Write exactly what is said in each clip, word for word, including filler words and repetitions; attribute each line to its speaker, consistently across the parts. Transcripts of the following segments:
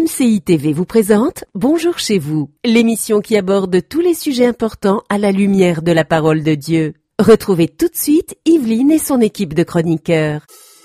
Speaker 1: C I T V vous présente Bonjour chez vous, l'émission qui aborde tous les sujets importants à la lumière de la parole de Dieu. Retrouvez tout de suite Yveline et son équipe de chroniqueurs.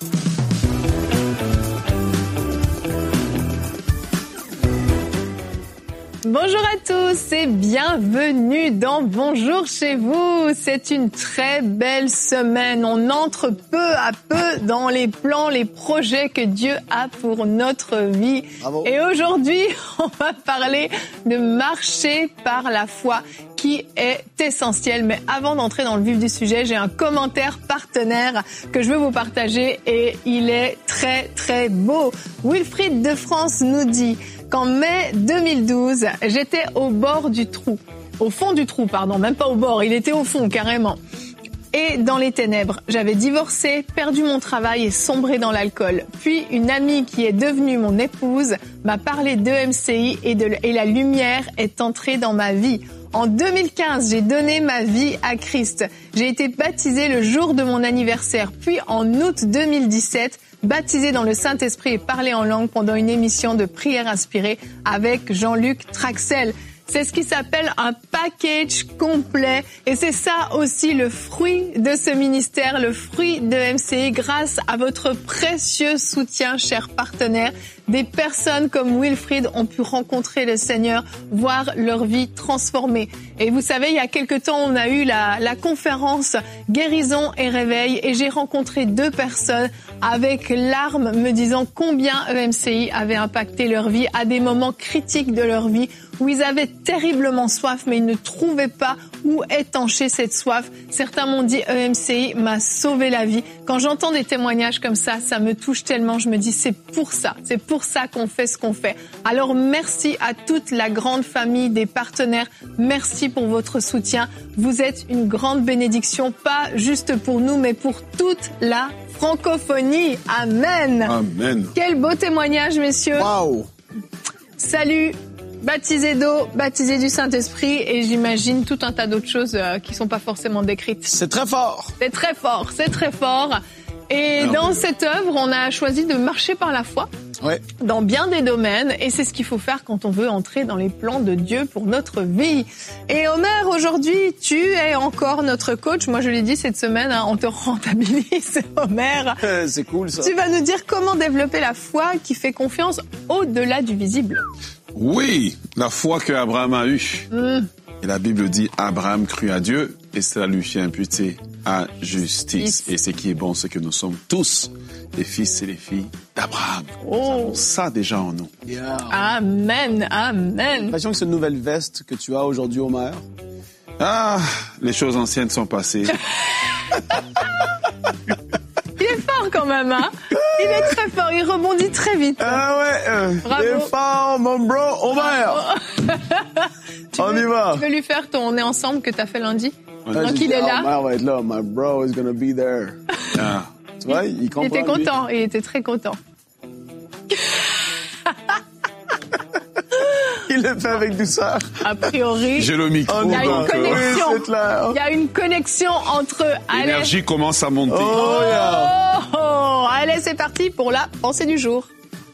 Speaker 2: Bonjour à tous et bienvenue dans Bonjour chez vous. C'est une très belle semaine. On entre peu à peu dans les plans, les projets que Dieu a pour notre vie. Bravo. Et aujourd'hui, on va parler de marcher par la foi qui est essentiel. Mais avant d'entrer dans le vif du sujet, j'ai un commentaire partenaire que je veux vous partager et il est très très beau. Wilfried de France nous dit qu'en mai deux mille douze, j'étais au bord du trou. Au fond du trou, pardon, même pas au bord, il était au fond carrément. Et dans les ténèbres, j'avais divorcé, perdu mon travail et sombré dans l'alcool. Puis une amie qui est devenue mon épouse m'a parlé d'E M C I et, de, et la lumière est entrée dans ma vie. En deux mille quinze, j'ai donné ma vie à Christ. J'ai été baptisée le jour de mon anniversaire. Puis en août deux mille dix-sept, baptisée dans le Saint-Esprit et parlé en langue pendant une émission de prière inspirée avec Jean-Luc Traxel. C'est ce qui s'appelle un package complet et c'est ça aussi le fruit de ce ministère, le fruit de M C I grâce à votre précieux soutien, chers partenaires. Des personnes comme Wilfried ont pu rencontrer le Seigneur, voir leur vie transformée. Et vous savez, il y a quelque temps, on a eu la, la conférence Guérison et Réveil et j'ai rencontré deux personnes avec larmes me disant combien E M C I avait impacté leur vie à des moments critiques de leur vie où ils avaient terriblement soif, mais ils ne trouvaient pas où étancher cette soif. Certains m'ont dit, E M C I m'a sauvé la vie. Quand j'entends des témoignages comme ça, ça me touche tellement. Je me dis, c'est pour ça, c'est pour ça qu'on fait ce qu'on fait. Alors merci à toute la grande famille des partenaires. Merci pour votre soutien. Vous êtes une grande bénédiction, pas juste pour nous, mais pour toute la francophonie. Amen.
Speaker 3: Amen.
Speaker 2: Quel beau témoignage, messieurs.
Speaker 3: Waouh.
Speaker 2: Salut. Baptisé d'eau, baptisé du Saint-Esprit et j'imagine tout un tas d'autres choses euh, qui sont pas forcément décrites.
Speaker 3: C'est très fort.
Speaker 2: C'est très fort, c'est très fort. Et non, dans mais... cette œuvre, on a choisi de marcher par la foi. Ouais. Dans bien des domaines et c'est ce qu'il faut faire quand on veut entrer dans les plans de Dieu pour notre vie. Et Omer, aujourd'hui, tu es encore notre coach. Moi, je l'ai dit cette semaine, hein, on te rentabilise, Omer.
Speaker 3: C'est cool ça.
Speaker 2: Tu vas nous dire comment développer la foi qui fait confiance au-delà du visible.
Speaker 3: Oui, la foi que Abraham a eue. Mm. Et la Bible dit Abraham crut à Dieu et cela lui fit imputer à justice. Et ce qui est bon, c'est que nous sommes tous les fils et les filles d'Abraham. Oh. Nous avons ça déjà en nous.
Speaker 2: Yeah. Amen, amen.
Speaker 4: J'ai l'impression que c'est une nouvelle veste que tu as aujourd'hui, Omer.
Speaker 3: Ah, les choses anciennes sont passées.
Speaker 2: Il est fort quand même, hein? Il est très fort, il rebondit très vite.
Speaker 3: Ah ouais, euh,
Speaker 2: bravo.
Speaker 3: Il est fort, mon bro, Omer. On
Speaker 2: veux,
Speaker 3: y va.
Speaker 2: Tu veux lui faire ton On est ensemble que t'as fait lundi?
Speaker 4: Ouais,
Speaker 2: Donc il est là.
Speaker 4: Omer va être là, my bro is gonna be there.
Speaker 3: Ah.
Speaker 4: Tu vois, il comprend.
Speaker 2: Il était content,
Speaker 4: lui.
Speaker 2: il était très content.
Speaker 4: Il le fait avec douceur.
Speaker 2: A priori,
Speaker 3: j'ai le micro.
Speaker 2: Il y a une connexion.
Speaker 4: Oui, c'est clair.
Speaker 2: Il y a une connexion entre.
Speaker 3: L'énergie
Speaker 2: allez.
Speaker 3: commence à monter.
Speaker 2: Oh, yeah. oh, allez, c'est parti pour la pensée du jour.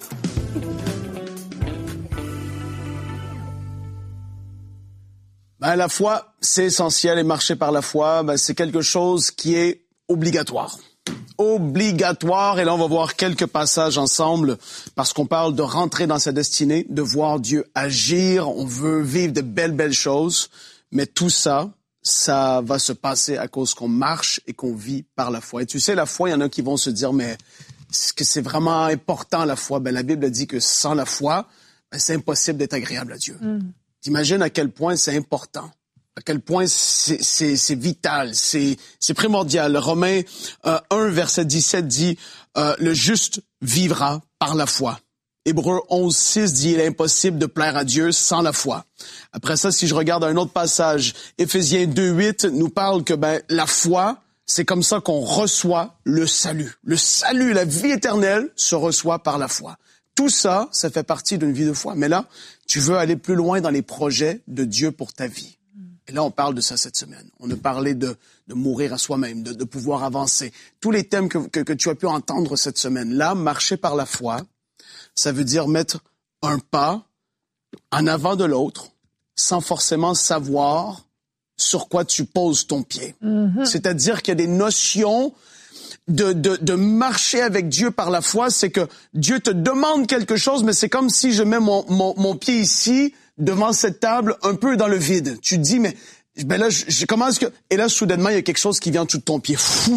Speaker 4: Ben, la foi, c'est essentiel et marcher par la foi, ben, c'est quelque chose qui est obligatoire. Obligatoire. Et là, on va voir quelques passages ensemble parce qu'on parle de rentrer dans sa destinée, de voir Dieu agir. On veut vivre de belles, belles choses. Mais tout ça, ça va se passer à cause qu'on marche et qu'on vit par la foi. Et tu sais, la foi, il y en a qui vont se dire, mais est-ce que c'est vraiment important, la foi? Ben, la Bible dit que sans la foi, ben, c'est impossible d'être agréable à Dieu. Mm. T'imagines à quel point c'est important, à quel point c'est, c'est, c'est vital, c'est, c'est primordial. Romains euh, un, verset dix-sept dit euh, « Le juste vivra par la foi ». Hébreux onze, six dit « Il est impossible de plaire à Dieu sans la foi ». Après ça, si je regarde un autre passage, Éphésiens deux, huit nous parle que ben la foi, c'est comme ça qu'on reçoit le salut. Le salut, la vie éternelle se reçoit par la foi. Tout ça, ça fait partie d'une vie de foi. Mais là, tu veux aller plus loin dans les projets de Dieu pour ta vie. Et là, on parle de ça cette semaine. On a parlé de, de mourir à soi-même, de, de pouvoir avancer. Tous les thèmes que, que, que tu as pu entendre cette semaine. Là, marcher par la foi, ça veut dire mettre un pas en avant de l'autre sans forcément savoir sur quoi tu poses ton pied. Mm-hmm. C'est-à-dire qu'il y a des notions de, de, de marcher avec Dieu par la foi, c'est que Dieu te demande quelque chose, mais c'est comme si je mets mon, mon, mon pied ici, devant cette table, un peu dans le vide. Tu te dis, mais ben là, je, je commence que... Et là, soudainement, il y a quelque chose qui vient en dessous de ton pied. Fou!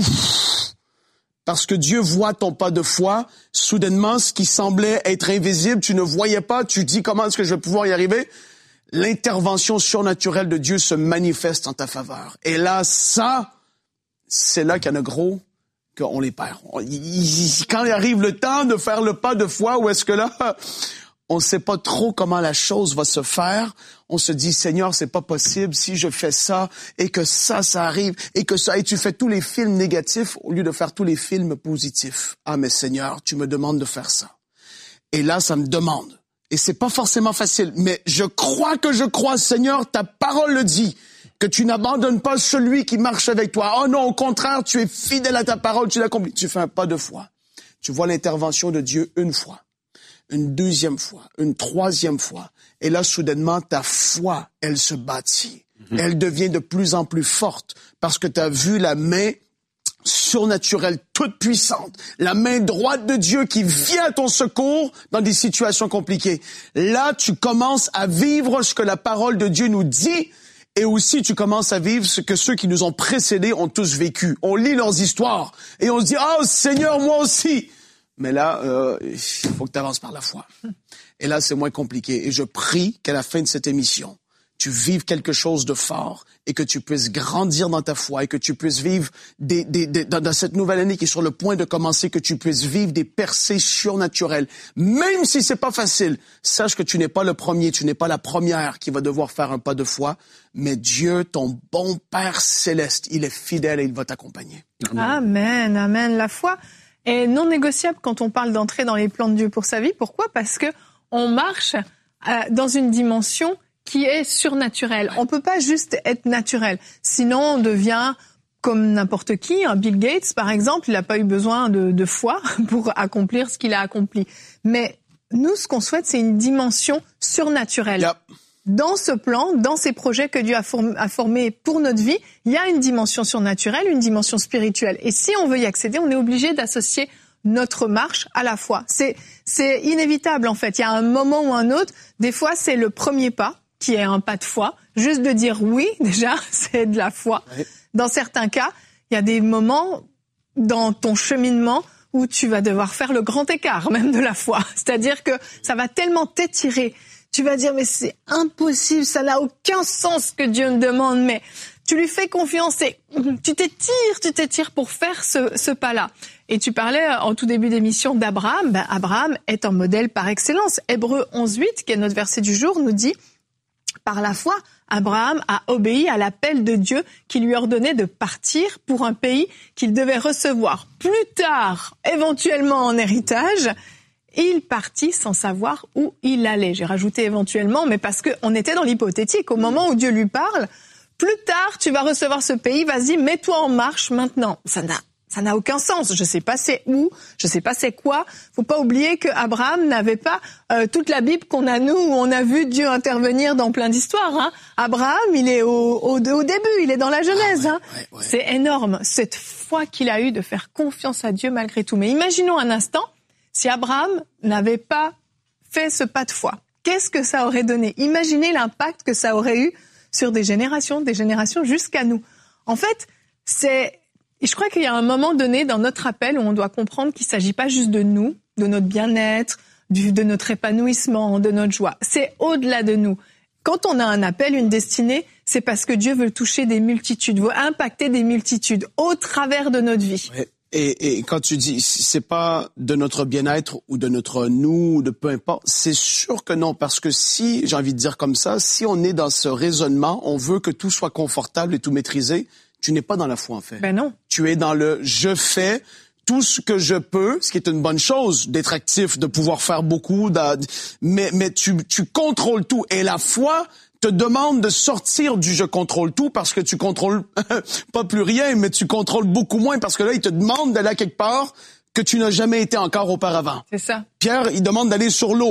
Speaker 4: Parce que Dieu voit ton pas de foi. Soudainement, ce qui semblait être invisible, tu ne voyais pas. Tu dis, comment est-ce que je vais pouvoir y arriver? L'intervention surnaturelle de Dieu se manifeste en ta faveur. Et là, ça, c'est là qu'il y en a gros qu'on les perd. Quand il arrive le temps de faire le pas de foi, où est-ce que là, on ne sait pas trop comment la chose va se faire. On se dit, Seigneur, c'est pas possible si je fais ça et que ça, ça arrive et que ça, et tu fais tous les films négatifs au lieu de faire tous les films positifs. Ah, mais Seigneur, tu me demandes de faire ça. Et là, ça me demande. Et c'est pas forcément facile, mais je crois que je crois, Seigneur, ta parole le dit, que tu n'abandonnes pas celui qui marche avec toi. Oh non, au contraire, tu es fidèle à ta parole, tu l'accomplis. Tu fais un pas de foi. Tu vois l'intervention de Dieu une fois, une deuxième fois, une troisième fois. Et là, soudainement, ta foi, elle se bâtit. Mm-hmm. Elle devient de plus en plus forte parce que tu as vu la main surnaturelle, toute puissante, la main droite de Dieu qui vient à ton secours dans des situations compliquées. Là, tu commences à vivre ce que la parole de Dieu nous dit et aussi tu commences à vivre ce que ceux qui nous ont précédés ont tous vécu. On lit leurs histoires et on se dit « Oh Seigneur, moi aussi !» Mais là, euh, il faut que tu avances par la foi. Et là, c'est moins compliqué. Et je prie qu'à la fin de cette émission, tu vives quelque chose de fort et que tu puisses grandir dans ta foi et que tu puisses vivre des, des, des, dans, dans cette nouvelle année qui est sur le point de commencer, que tu puisses vivre des percées surnaturelles. Même si c'est pas facile, sache que tu n'es pas le premier, tu n'es pas la première qui va devoir faire un pas de foi, mais Dieu, ton bon Père céleste, il est fidèle et il va t'accompagner.
Speaker 2: Amen, amen. amen. La foi est non négociable quand on parle d'entrer dans les plans de Dieu pour sa vie. Pourquoi? Parce que on marche euh, dans une dimension qui est surnaturelle. On peut pas juste être naturel. Sinon, on devient comme n'importe qui. Un Bill Gates, par exemple, il n'a pas eu besoin de, de foi pour accomplir ce qu'il a accompli. Mais nous, ce qu'on souhaite, c'est une dimension surnaturelle. Yep. Dans ce plan, dans ces projets que Dieu a, form- a formés pour notre vie, il y a une dimension surnaturelle, une dimension spirituelle. Et si on veut y accéder, on est obligé d'associer notre marche à la foi. C'est, c'est inévitable, en fait. Il y a un moment ou un autre. Des fois, c'est le premier pas qui est un pas de foi. Juste de dire oui, déjà, c'est de la foi. Oui. Dans certains cas, il y a des moments dans ton cheminement où tu vas devoir faire le grand écart, même de la foi. C'est-à-dire que ça va tellement t'étirer. Tu vas dire, mais c'est impossible, ça n'a aucun sens ce que Dieu me demande, mais tu lui fais confiance et tu t'étires, tu t'étires pour faire ce, ce pas-là. Et tu parlais en tout début d'émission d'Abraham. Ben, Abraham est un modèle par excellence. Hébreux onze huit, qui est notre verset du jour, nous dit, par la foi, Abraham a obéi à l'appel de Dieu qui lui ordonnait de partir pour un pays qu'il devait recevoir plus tard, éventuellement en héritage. Il partit sans savoir où il allait. J'ai rajouté éventuellement, mais parce qu'on était dans l'hypothétique. Au moment où Dieu lui parle, plus tard, tu vas recevoir ce pays, vas-y, mets-toi en marche maintenant. Ça n'a, ça n'a aucun sens. Je sais pas c'est où, je sais pas c'est quoi. Faut pas oublier que Abraham n'avait pas euh, toute la Bible qu'on a nous, où on a vu Dieu intervenir dans plein d'histoires. Hein. Abraham, il est au, au, au début, il est dans la Genèse. Ah ouais, hein. ouais, ouais. C'est énorme, cette foi qu'il a eue de faire confiance à Dieu malgré tout. Mais imaginons un instant, si Abraham n'avait pas fait ce pas de foi, qu'est-ce que ça aurait donné? Imaginez l'impact que ça aurait eu sur des générations, des générations jusqu'à nous. En fait, c'est, je crois qu'il y a un moment donné dans notre appel où on doit comprendre qu'il ne s'agit pas juste de nous, de notre bien-être, du, de notre épanouissement, de notre joie. C'est au-delà de nous. Quand on a un appel, une destinée, c'est parce que Dieu veut toucher des multitudes, veut impacter des multitudes au travers de notre vie.
Speaker 4: Ouais. Et, et quand tu dis, c'est pas de notre bien-être ou de notre nous, ou de peu importe, c'est sûr que non, parce que si, j'ai envie de dire comme ça, si on est dans ce raisonnement, on veut que tout soit confortable et tout maîtrisé, tu n'es pas dans la foi en fait.
Speaker 2: Ben non.
Speaker 4: Tu es dans le « je fais » tout ce que je peux, ce qui est une bonne chose, d'être actif, de pouvoir faire beaucoup, mais, mais tu, tu contrôles tout. Et la foi te demande de sortir du « je contrôle tout » parce que tu contrôles pas plus rien, mais tu contrôles beaucoup moins parce que là, il te demande d'aller à quelque part que tu n'as jamais été encore auparavant.
Speaker 2: C'est ça.
Speaker 4: Pierre, il demande d'aller sur l'eau.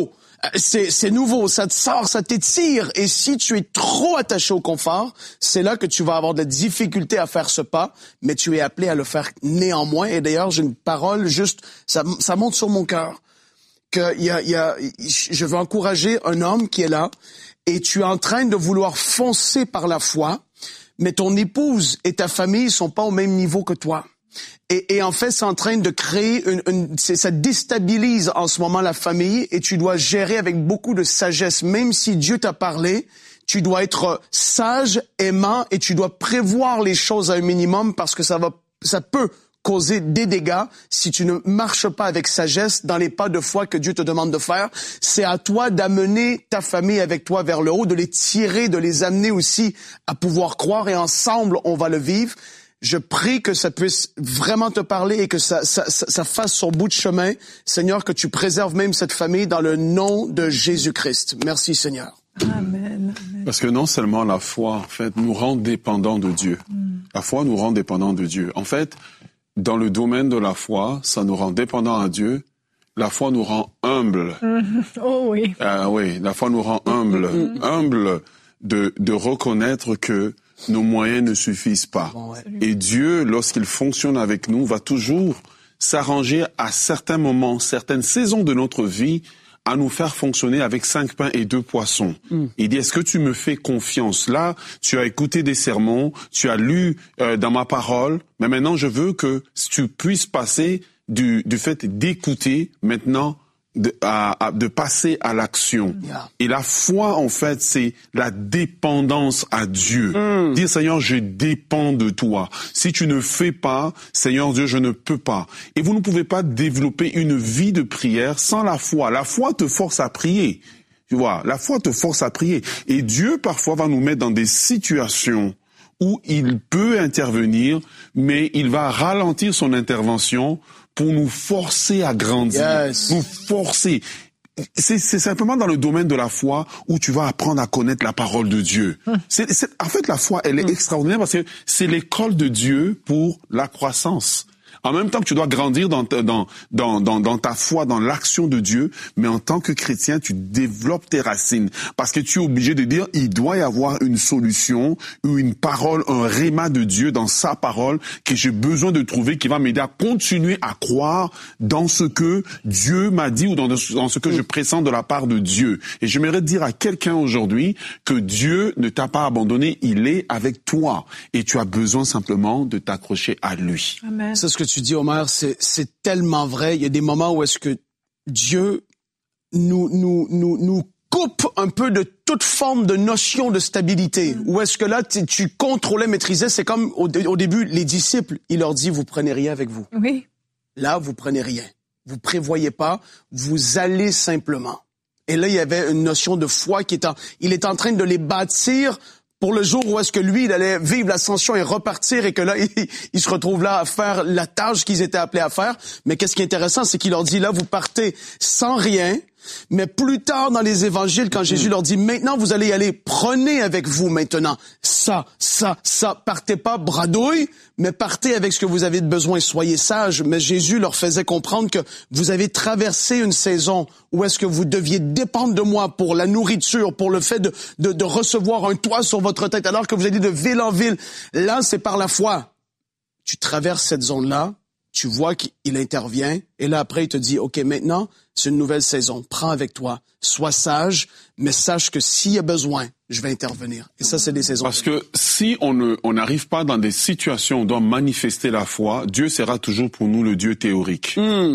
Speaker 4: c'est, c'est nouveau, ça te sort, ça t'étire. Et si tu es trop attaché au confort, c'est là que tu vas avoir de la difficulté à faire ce pas, mais tu es appelé à le faire néanmoins. Et d'ailleurs, j'ai une parole juste, ça, ça monte sur mon cœur, que il y a, il y a, je veux encourager un homme qui est là, et tu es en train de vouloir foncer par la foi, mais ton épouse et ta famille sont pas au même niveau que toi. Et, et en fait, c'est en train de créer une, une c'est, ça déstabilise en ce moment la famille, et tu dois gérer avec beaucoup de sagesse. Même si Dieu t'a parlé, tu dois être sage, aimant, et tu dois prévoir les choses à un minimum, parce que ça va, ça peut causer des dégâts si tu ne marches pas avec sagesse dans les pas de foi que Dieu te demande de faire. C'est à toi d'amener ta famille avec toi vers le haut, de les tirer, de les amener aussi à pouvoir croire, et ensemble, on va le vivre. Je prie que ça puisse vraiment te parler et que ça, ça, ça, ça fasse son bout de chemin. Seigneur, que tu préserves même cette famille dans le nom de Jésus-Christ. Merci, Seigneur.
Speaker 2: Amen. Amen.
Speaker 3: Parce que non seulement la foi, en fait, nous rend dépendants de Dieu. Mm. La foi nous rend dépendants de Dieu. En fait, dans le domaine de la foi, ça nous rend dépendants à Dieu. La foi nous rend humbles.
Speaker 2: Mm. Oh oui.
Speaker 3: Euh, oui, la foi nous rend humbles. Mm. Humbles de, de reconnaître que nos moyens ne suffisent pas. Bon, ouais. Et Dieu, lorsqu'il fonctionne avec nous, va toujours s'arranger à certains moments, certaines saisons de notre vie, à nous faire fonctionner avec cinq pains et deux poissons. Mm. Il dit, est-ce que tu me fais confiance? Là, tu as écouté des sermons, tu as lu euh, dans ma parole, mais maintenant je veux que tu puisses passer du, du fait d'écouter maintenant De, à, à, de passer à l'action. Yeah. Et la foi, en fait, c'est la dépendance à Dieu. Mm. Dire, Seigneur, je dépends de toi. Si tu ne fais pas, Seigneur Dieu, je ne peux pas. Et vous ne pouvez pas développer une vie de prière sans la foi. La foi te force à prier. Tu vois, la foi te force à prier. Et Dieu, parfois, va nous mettre dans des situations où il peut intervenir, mais il va ralentir son intervention pour nous forcer à grandir, yes. nous forcer. C'est, c'est simplement dans le domaine de la foi où tu vas apprendre à connaître la parole de Dieu. Hum. C'est, c'est, en fait, la foi, elle est hum. extraordinaire parce que c'est l'école de Dieu pour la croissance. En même temps que tu dois grandir dans, dans, dans, dans, dans ta foi, dans l'action de Dieu, mais en tant que chrétien, tu développes tes racines. Parce que tu es obligé de dire, il doit y avoir une solution, ou une parole, un réma de Dieu dans sa parole que j'ai besoin de trouver, qui va m'aider à continuer à croire dans ce que Dieu m'a dit ou dans, dans ce que je pressens de la part de Dieu. Et j'aimerais dire à quelqu'un aujourd'hui que Dieu ne t'a pas abandonné, il est avec toi. Et tu as besoin simplement de t'accrocher à lui.
Speaker 2: Amen.
Speaker 4: C'est ce que tu dis, Omer, c'est, c'est tellement vrai. Il y a des moments où est-ce que Dieu nous, nous, nous, nous coupe un peu de toute forme de notion de stabilité. Mm. Où est-ce que là, tu, tu contrôlais, maîtrisais. C'est comme au, au début, les disciples, il leur dit, vous prenez rien avec vous.
Speaker 2: Oui.
Speaker 4: Là, vous prenez rien. Vous prévoyez pas, vous allez simplement. Et là, il y avait une notion de foi qui est en, il est en train de les bâtir pour le jour où est-ce que lui, il allait vivre l'ascension et repartir, et que là, il, il se retrouve là à faire la tâche qu'ils étaient appelés à faire. Mais qu'est-ce qui est intéressant, c'est qu'il leur dit, là, vous partez sans rien, mais plus tard dans les évangiles, quand Jésus leur dit, maintenant, vous allez y aller, prenez avec vous maintenant ça, ça, ça, partez pas bradouille, mais partez avec ce que vous avez de besoin, soyez sages. Mais Jésus leur faisait comprendre que vous avez traversé une saison où est-ce que vous deviez dépendre de moi pour la nourriture, pour le fait de, de, de recevoir un toit sur votre tête, alors que vous allez de ville en ville. Là, c'est par la foi. Tu traverses cette zone-là, tu vois qu'il intervient, et là, après, il te dit, OK, maintenant, c'est une nouvelle saison. Prends avec toi. Sois sage, mais sache que s'il y a besoin, je vais intervenir. Et ça, c'est des saisons.
Speaker 3: Parce que si on ne, on n'arrive pas dans des situations où on doit manifester la foi, Dieu sera toujours pour nous le Dieu théorique. Mm.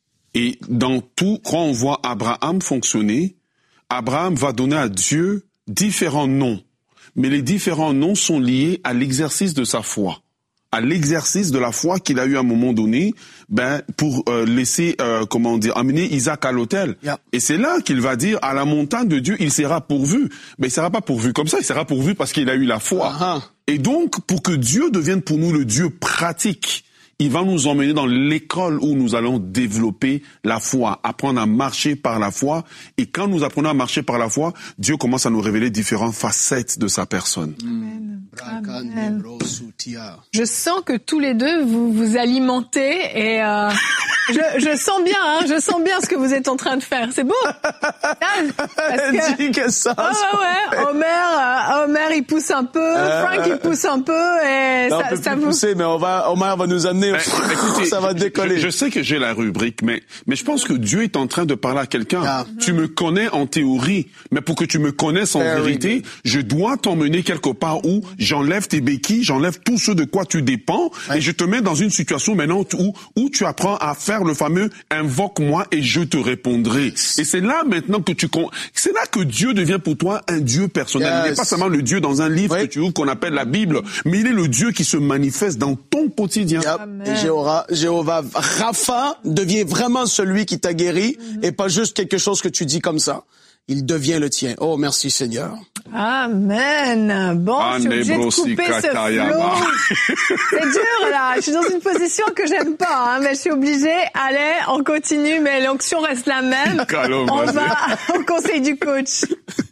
Speaker 3: Et dans tout, quand on voit Abraham fonctionner, Abraham va donner à Dieu différents noms. Mais les différents noms sont liés à l'exercice de sa foi, à l'exercice de la foi qu'il a eu à un moment donné, ben pour euh, laisser, euh, comment dire, amener Isaac à l'autel. Yep. Et c'est là qu'il va dire, à la montagne de Dieu, il sera pourvu. Mais il sera pas pourvu comme ça, il sera pourvu parce qu'il a eu la foi. Uh-huh. Et donc, pour que Dieu devienne pour nous le Dieu pratique, il va nous emmener dans l'école où nous allons développer la foi, apprendre à marcher par la foi. Et quand nous apprenons à marcher par la foi, Dieu commence à nous révéler différentes facettes de sa personne.
Speaker 2: Amen. Amen. Je sens que tous les deux, vous vous alimentez et... Euh... Je, je sens bien, hein, je sens bien ce que vous êtes en train de faire. C'est beau.
Speaker 4: Que... Dis que ça.
Speaker 2: Oh, ouais, ouais. Homer, euh, Homer, il pousse un peu. Euh... Frank, il pousse un peu. Et
Speaker 4: non,
Speaker 2: ça,
Speaker 4: on peut
Speaker 2: ça
Speaker 4: plus
Speaker 2: vous...
Speaker 4: pousser, mais on va, Homer va nous amener.
Speaker 3: Ben, écoutez,
Speaker 4: ça va décoller.
Speaker 3: Je, je sais que j'ai la rubrique, mais mais je pense que Dieu est en train de parler à quelqu'un. Ah. Tu me connais en théorie, mais pour que tu me connaisses en Very vérité, good. Je dois t'emmener quelque part où j'enlève tes béquilles, j'enlève tout ce de quoi tu dépends, ouais. Et je te mets dans une situation maintenant où où tu apprends à faire le fameux invoque-moi et je te répondrai. Yes. Et c'est là maintenant que tu c'est là que Dieu devient pour toi un Dieu personnel. Yes. Il n'est pas seulement le Dieu dans un livre oui. que tu ouvres qu'on appelle la Bible, mais il est le Dieu qui se manifeste dans ton quotidien.
Speaker 4: Yep. Et Jéhovah, Jéhovah Rapha devient vraiment celui qui t'a guéri mm-hmm. et pas juste quelque chose que tu dis comme ça. Il devient le tien. Oh, merci Seigneur.
Speaker 2: Amen. Bon, je suis obligée de couper ce flow. C'est dur, là. Je suis dans une position que j'aime pas, hein, mais je suis obligée. Allez, on continue, mais l'onction reste la même. On va au conseil du coach.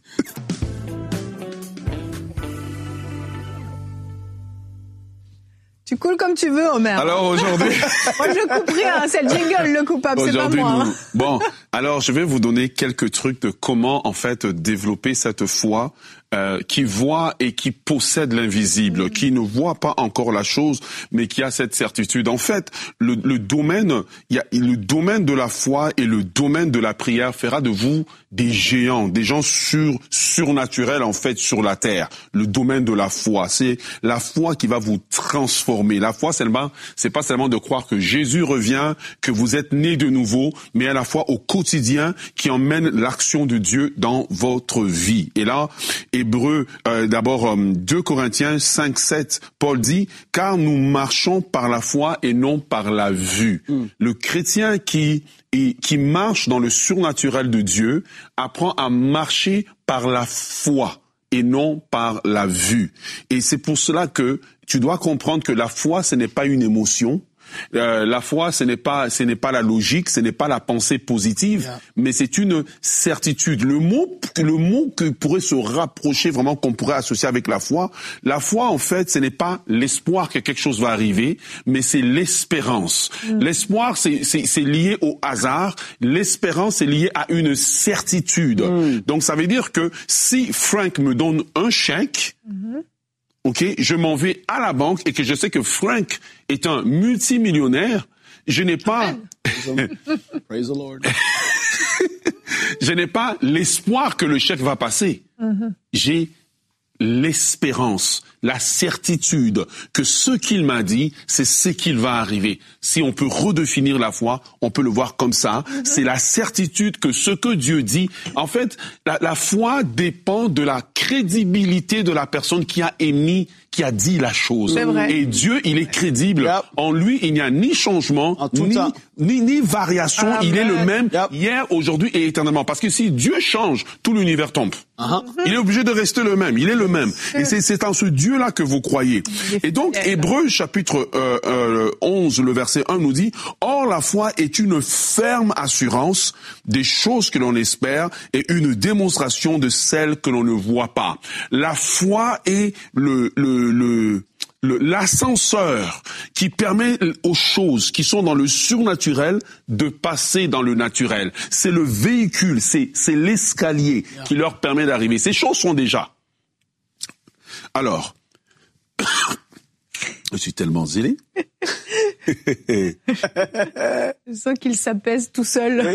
Speaker 2: Tu coules comme tu veux, Homer.
Speaker 3: Alors aujourd'hui...
Speaker 2: Moi, je coupe rien. C'est le jingle, le coupable, c'est pas moi.
Speaker 3: Nous... Bon, alors je vais vous donner quelques trucs de comment, en fait, développer cette foi euh, qui voit et qui possède l'invisible, mmh. qui ne voit pas encore la chose, mais qui a cette certitude. En fait, le, le domaine, il y a le domaine de la foi et le domaine de la prière fera de vous des géants, des gens sur surnaturels en fait sur la terre. Le domaine de la foi, c'est la foi qui va vous transformer. La foi, seulement, c'est pas seulement de croire que Jésus revient, que vous êtes né de nouveau, mais à la fois au quotidien qui emmène l'action de Dieu dans votre vie. Et là, Hébreux, euh, d'abord euh, deux Corinthiens cinq sept, Paul dit « Car nous marchons par la foi et non par la vue. Mm. » Le chrétien qui et qui marche dans le surnaturel de Dieu apprend à marcher par la foi et non par la vue. Et c'est pour cela que tu dois comprendre que la foi, ce n'est pas une émotion. Euh, la foi, ce n'est pas, ce n'est pas la logique, ce n'est pas la pensée positive, yeah. mais c'est une certitude. Le mot, le mot que pourrait se rapprocher vraiment, qu'on pourrait associer avec la foi, la foi, en fait, ce n'est pas l'espoir que quelque chose va arriver, mais c'est l'espérance. Mm. L'espoir, c'est, c'est, c'est lié au hasard. L'espérance est liée à une certitude. Mm. Donc, ça veut dire que si Frank me donne un chèque, mm-hmm. ok, je m'en vais à la banque et que je sais que Frank est un multimillionnaire, je n'ai pas...
Speaker 4: Praise the Lord.
Speaker 3: Je n'ai pas l'espoir que le chèque va passer. Mm-hmm. J'ai l'espérance, la certitude que ce qu'il m'a dit, c'est ce qu'il va arriver. Si on peut redéfinir la foi, on peut le voir comme ça. Mm-hmm. C'est la certitude que ce que Dieu dit, en fait, la, la foi dépend de la crédibilité de la personne qui a émis, qui a dit la chose.
Speaker 2: C'est vrai.
Speaker 3: Et Dieu, il est crédible. Yep. En lui, il n'y a ni changement, ni, ni, ni variation. Amen. Il est le même yep. hier, aujourd'hui et éternellement. Parce que si Dieu change, tout l'univers tombe. Uh-huh. Il est obligé de rester le même. Il est le même. Et c'est, c'est en ce Dieu-là que vous croyez. Et donc, Hébreux chapitre euh, euh, onze, le verset un nous dit « Or, la foi est une ferme assurance des choses que l'on espère et une démonstration de celles que l'on ne voit pas. » La foi est le, le, le, le, l'ascenseur qui permet aux choses qui sont dans le surnaturel de passer dans le naturel. C'est le véhicule, c'est, c'est l'escalier qui leur permet d'arriver. Ces choses sont déjà. Alors, je suis tellement zélé.
Speaker 2: Je sens qu'il s'apaise tout seul.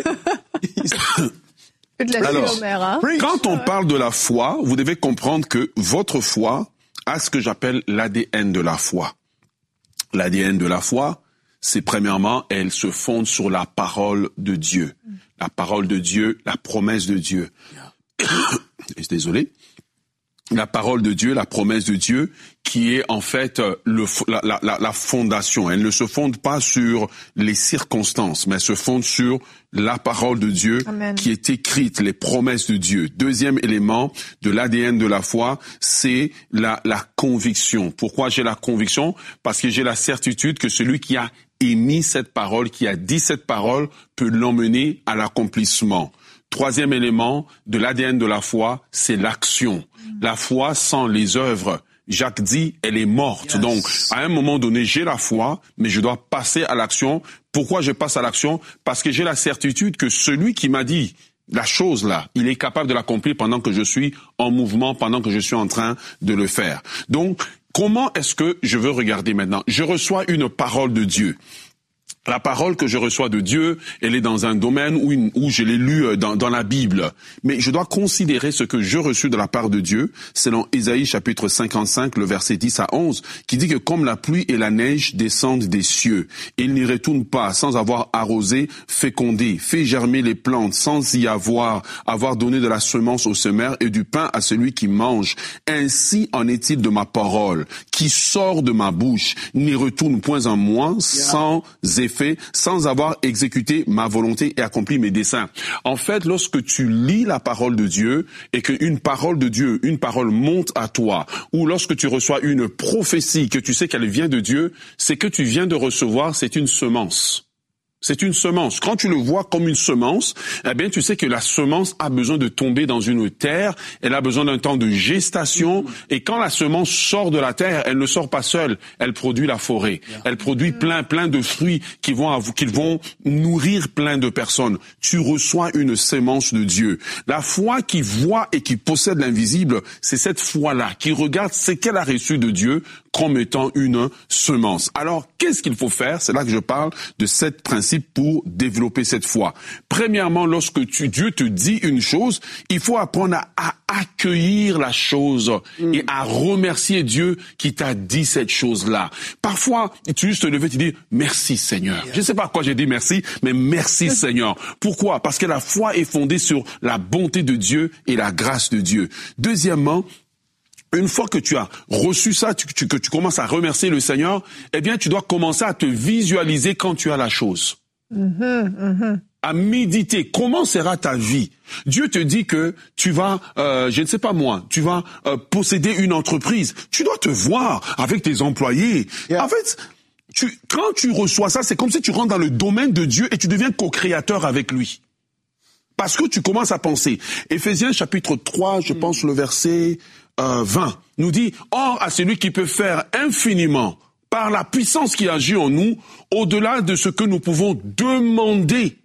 Speaker 2: De la
Speaker 3: Alors,
Speaker 2: Homer, hein.
Speaker 3: Quand on parle de la foi, vous devez comprendre que votre foi a ce que j'appelle l'A D N de la foi. L'A D N de la foi, c'est premièrement, elle se fonde sur la parole de Dieu. La parole de Dieu, la promesse de Dieu. Désolé. La parole de Dieu, la promesse de Dieu, qui est en fait le, la, la, la fondation. Elle ne se fonde pas sur les circonstances, mais elle se fonde sur la parole de Dieu Amen. Qui est écrite, les promesses de Dieu. Deuxième élément de l'A D N de la foi, c'est la, la conviction. Pourquoi j'ai la conviction? Parce que j'ai la certitude que celui qui a émis cette parole, qui a dit cette parole, peut l'emmener à l'accomplissement. Troisième élément de l'A D N de la foi, c'est l'action. La foi sans les œuvres Jacques dit, elle est morte. Yes. Donc, à un moment donné, j'ai la foi, mais je dois passer à l'action. Pourquoi je passe à l'action? Parce que j'ai la certitude que celui qui m'a dit la chose là, il est capable de l'accomplir pendant que je suis en mouvement, pendant que je suis en train de le faire. Donc, comment est-ce que je veux regarder maintenant? Je reçois une parole de Dieu. La parole que je reçois de Dieu, elle est dans un domaine où, une, où je l'ai lu dans, dans la Bible. Mais je dois considérer ce que j'ai reçu de la part de Dieu, selon Ésaïe chapitre cinquante-cinq, le verset dix à onze, qui dit que comme la pluie et la neige descendent des cieux, ils n'y retournent pas sans avoir arrosé, fécondé, fait germer les plantes, sans y avoir, avoir donné de la semence au semeur et du pain à celui qui mange. Ainsi en est-il de ma parole, qui sort de ma bouche, n'y retourne point en moi, sans effet, fait sans avoir exécuté ma volonté et accompli mes desseins. En fait, lorsque tu lis la parole de Dieu et qu'une parole de Dieu, une parole monte à toi, ou lorsque tu reçois une prophétie que tu sais qu'elle vient de Dieu, c'est que tu viens de recevoir, c'est une semence. C'est une semence. Quand tu le vois comme une semence, eh bien, tu sais que la semence a besoin de tomber dans une terre, elle a besoin d'un temps de gestation, et quand la semence sort de la terre, elle ne sort pas seule, elle produit la forêt. Elle produit plein, plein de fruits qui vont, qui vont nourrir plein de personnes. Tu reçois une semence de Dieu. La foi qui voit et qui possède l'invisible, c'est cette foi-là, qui regarde ce qu'elle a reçu de Dieu comme étant une semence. Alors, qu'est-ce qu'il faut faire? C'est là que je parle de sept principes pour développer cette foi. Premièrement, lorsque tu, Dieu te dit une chose, il faut apprendre à, à accueillir la chose mm. et à remercier Dieu qui t'a dit cette chose-là. Parfois, tu juste te lever et te dis « Merci Seigneur yeah. ». Je ne sais pas à quoi j'ai dit merci, mais merci Seigneur. Pourquoi? Parce que la foi est fondée sur la bonté de Dieu et la grâce de Dieu. Deuxièmement, une fois que tu as reçu ça, tu, tu, que tu commences à remercier le Seigneur, eh bien, tu dois commencer à te visualiser quand tu as la chose. Mm-hmm, mm-hmm. À méditer. Comment sera ta vie? Dieu te dit que tu vas, euh, je ne sais pas moi, tu vas euh, posséder une entreprise. Tu dois te voir avec tes employés. Yeah. En fait, tu, quand tu reçois ça, c'est comme si tu rentres dans le domaine de Dieu et tu deviens co-créateur avec lui. Parce que tu commences à penser. Éphésiens chapitre trois, je mm. pense le verset euh, vingt, nous dit « Or, à celui qui peut faire infiniment, par la puissance qui agit en nous, au-delà de ce que nous pouvons demander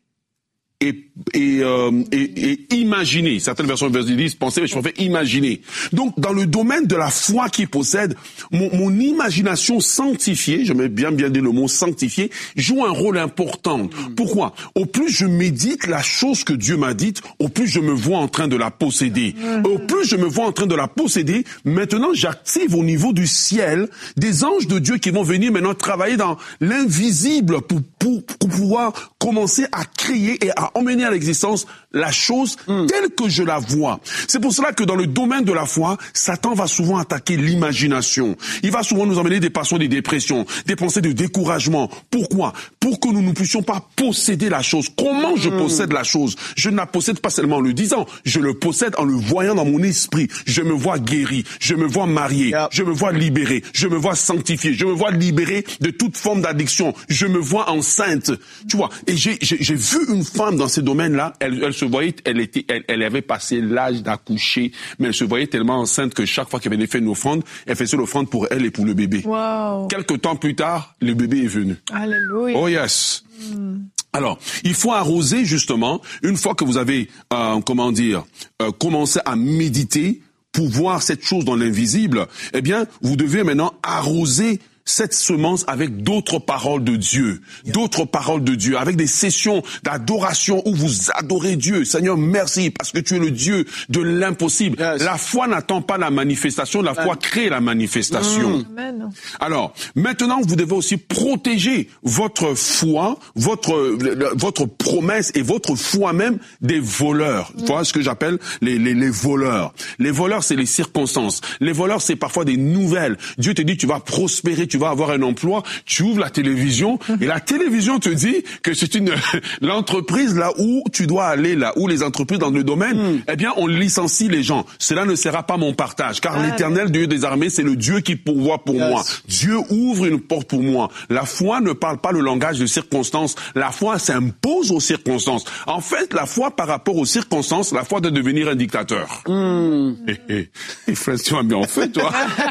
Speaker 3: et, et, euh, et, et imaginer. » Certaines versions disent « penser », mais je préfère « imaginer ». Donc, dans le domaine de la foi qu'il possède, mon, mon imagination sanctifiée, je mets bien bien dire le mot sanctifié, joue un rôle important. Mmh. Pourquoi? Au plus je médite la chose que Dieu m'a dite, au plus je me vois en train de la posséder. Mmh. Au plus je me vois en train de la posséder, maintenant j'active au niveau du ciel des anges de Dieu qui vont venir maintenant travailler dans l'invisible pour, pour, pour pouvoir commencer à créer et à emmener à l'existence la chose mm. telle que je la vois. C'est pour cela que dans le domaine de la foi, Satan va souvent attaquer l'imagination. Il va souvent nous emmener des passions, des dépressions, des pensées de découragement. Pourquoi? Pour que nous ne puissions pas posséder la chose. Comment je mm. possède la chose? Je ne la possède pas seulement en le disant, je le possède en le voyant dans mon esprit. Je me vois guéri, je me vois marié, yep. je me vois libéré, je me vois sanctifié, je me vois libéré de toute forme d'addiction, je me vois enceinte. Tu vois, et j'ai, j'ai, j'ai vu une femme dans ces domaines-là, elle, elle se voyait, elle était, elle, elle avait passé l'âge d'accoucher, mais elle se voyait tellement enceinte que chaque fois qu'elle venait faire une offrande, elle faisait l'offrande pour elle et pour le bébé.
Speaker 2: Wow.
Speaker 3: Quelque temps plus tard, le bébé est venu.
Speaker 2: Alléluia.
Speaker 3: Oh yes. Mm. Alors, il faut arroser justement, une fois que vous avez, euh, comment dire, euh, commencé à méditer pour voir cette chose dans l'invisible, eh bien, vous devez maintenant arroser cette semence avec d'autres paroles de Dieu, yeah. d'autres paroles de Dieu, avec des sessions d'adoration où vous adorez Dieu. Seigneur, merci parce que tu es le Dieu de l'impossible. Yes. La foi n'attend pas la manifestation, la foi crée la manifestation. Mm. Alors, maintenant, vous devez aussi protéger votre foi, votre votre promesse et votre foi même des voleurs. Mm. Voilà ce que j'appelle les, les les voleurs. Les voleurs, c'est les circonstances. Les voleurs, c'est parfois des nouvelles. Dieu te dit, tu vas prospérer, tu vas avoir un emploi, tu ouvres la télévision et la télévision te dit que c'est une l'entreprise là où tu dois aller, là où les entreprises dans le domaine, mm. eh bien on licencie les gens. Cela ne sera pas mon partage, car ah, l'Éternel Dieu des armées, c'est le Dieu qui pourvoit pour yes. moi. Dieu ouvre une porte pour moi. La foi ne parle pas le langage de circonstances. La foi s'impose aux circonstances. En fait, la foi par rapport aux circonstances, la foi doit devenir un dictateur. Mm. Hé, hé, frère, tu vas bien en fait, toi.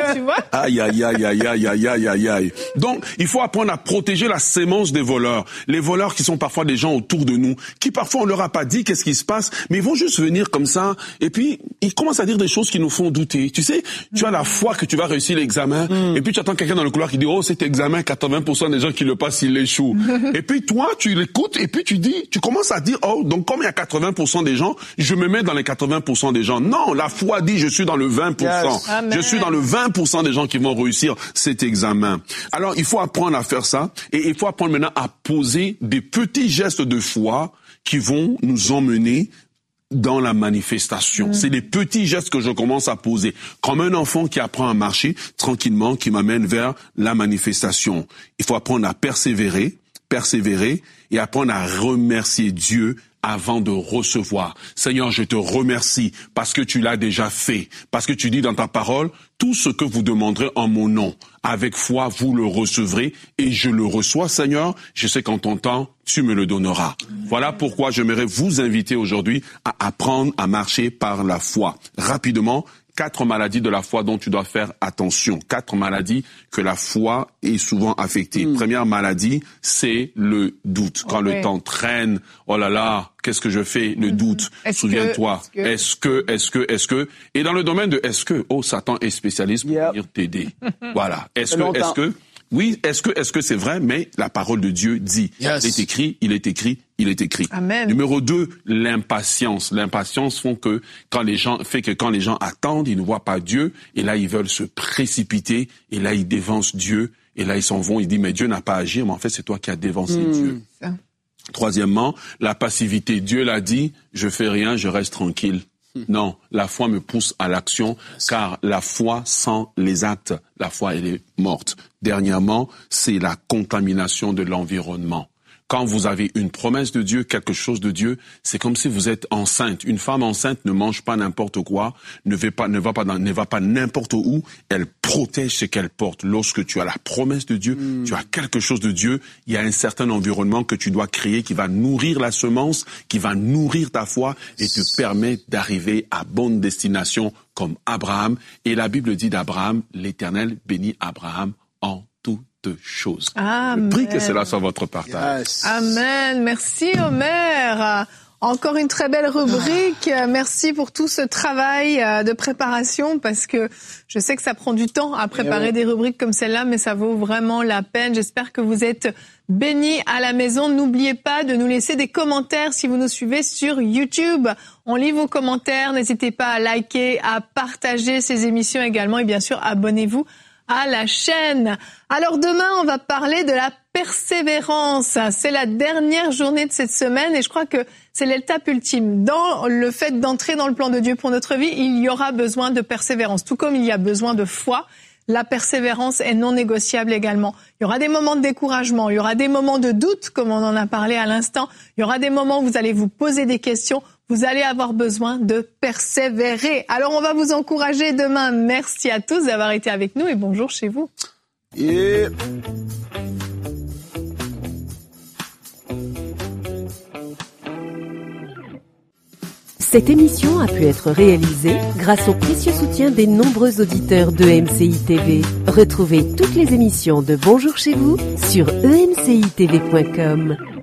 Speaker 2: là, tu vois.
Speaker 3: Aïe, aïe, aïe, aïe, aïe, aïe, aïe, aïe, aïe. Donc, il faut apprendre à protéger la sémence des voleurs. Les voleurs qui sont parfois des gens autour de nous, qui parfois on leur a pas dit qu'est-ce qui se passe, mais ils vont juste venir comme ça, et puis ils commencent à dire des choses qui nous font douter. Tu sais, tu as la foi que tu vas réussir l'examen, mm. et puis tu attends quelqu'un dans le couloir qui dit, oh, cet examen, quatre-vingts pour cent des gens qui le passent, ils l'échouent. Et puis toi, tu l'écoutes, et puis tu dis, tu commences à dire, oh, donc comme il y a quatre-vingts pour cent des gens, je me mets dans les quatre-vingts pour cent des gens. Non, la foi dit, je suis dans le vingt pour cent. Yes. Je suis dans le vingt pour cent des gens qui vont réussir cet examen. Alors, il faut apprendre à faire ça, et il faut apprendre maintenant à poser des petits gestes de foi qui vont nous emmener dans la manifestation. Mmh. C'est les petits gestes que je commence à poser, comme un enfant qui apprend à marcher tranquillement, qui m'amène vers la manifestation. Il faut apprendre à persévérer, persévérer, et apprendre à remercier Dieu avant de recevoir. Seigneur, je te remercie parce que tu l'as déjà fait, parce que tu dis dans ta parole, tout ce que vous demanderez en mon nom, avec foi, vous le recevrez, et je le reçois, Seigneur. Je sais qu'en ton temps, tu me le donneras. Voilà pourquoi j'aimerais vous inviter aujourd'hui à apprendre à marcher par la foi. Rapidement, quatre maladies de la foi dont tu dois faire attention. Quatre maladies que la foi est souvent affectée. Mm. Première maladie, c'est le doute. Quand okay. le temps traîne, oh là là, qu'est-ce que je fais? Le mm-hmm. doute. Est-ce Souviens-toi. Que, est-ce que, est-ce que, est-ce que, et dans le domaine de est-ce que, oh, Satan est spécialiste pour yep. venir t'aider. Voilà. Est-ce que, est-ce que, oui, est-ce que, est-ce que c'est vrai? Mais la parole de Dieu dit. Yes. Il est écrit, il est écrit, il est écrit.
Speaker 2: Amen.
Speaker 3: Numéro deux, l'impatience. L'impatience font que quand les gens, fait que quand les gens attendent, ils ne voient pas Dieu, et là, ils veulent se précipiter, et là, ils dévancent Dieu, et là, ils s'en vont, ils disent, mais Dieu n'a pas agi, mais en fait, c'est toi qui as dévancé mmh. Dieu. Ça. Troisièmement, la passivité. Dieu l'a dit, je fais rien, je reste tranquille. Non, la foi me pousse à l'action, car la foi sans les actes, la foi elle est morte. Dernièrement, c'est la contamination de l'environnement. Quand vous avez une promesse de Dieu, quelque chose de Dieu, c'est comme si vous êtes enceinte. Une femme enceinte ne mange pas n'importe quoi, ne va pas, ne va pas, dans, ne va pas n'importe où. Elle protège ce qu'elle porte. Lorsque tu as la promesse de Dieu, mmh. tu as quelque chose de Dieu, il y a un certain environnement que tu dois créer qui va nourrir la semence, qui va nourrir ta foi et te permettre d'arriver à bonne destination comme Abraham. Et la Bible dit d'Abraham, l'Éternel bénit Abraham en toutes choses.
Speaker 2: Amen.
Speaker 3: Je prie que cela soit votre partage.
Speaker 2: Yes. Amen. Merci Omer. Encore une très belle rubrique. Merci pour tout ce travail de préparation parce que je sais que ça prend du temps à préparer oui. des rubriques comme celle-là, mais ça vaut vraiment la peine. J'espère que vous êtes bénis à la maison. N'oubliez pas de nous laisser des commentaires si vous nous suivez sur YouTube. On lit vos commentaires. N'hésitez pas à liker, à partager ces émissions également et bien sûr, abonnez-vous à la chaîne. Alors demain, on va parler de la persévérance. C'est la dernière journée de cette semaine et je crois que c'est l'étape ultime. Dans le fait d'entrer dans le plan de Dieu pour notre vie, il y aura besoin de persévérance. Tout comme il y a besoin de foi, la persévérance est non négociable également. Il y aura des moments de découragement, il y aura des moments de doute, comme on en a parlé à l'instant. Il y aura des moments où vous allez vous poser des questions. Vous allez avoir besoin de persévérer. Alors, on va vous encourager demain. Merci à tous d'avoir été avec nous et bonjour chez vous.
Speaker 4: Yeah.
Speaker 1: Cette émission a pu être réalisée grâce au précieux soutien des nombreux auditeurs de E M C I T V. Retrouvez toutes les émissions de Bonjour chez vous sur e m c i t v point com.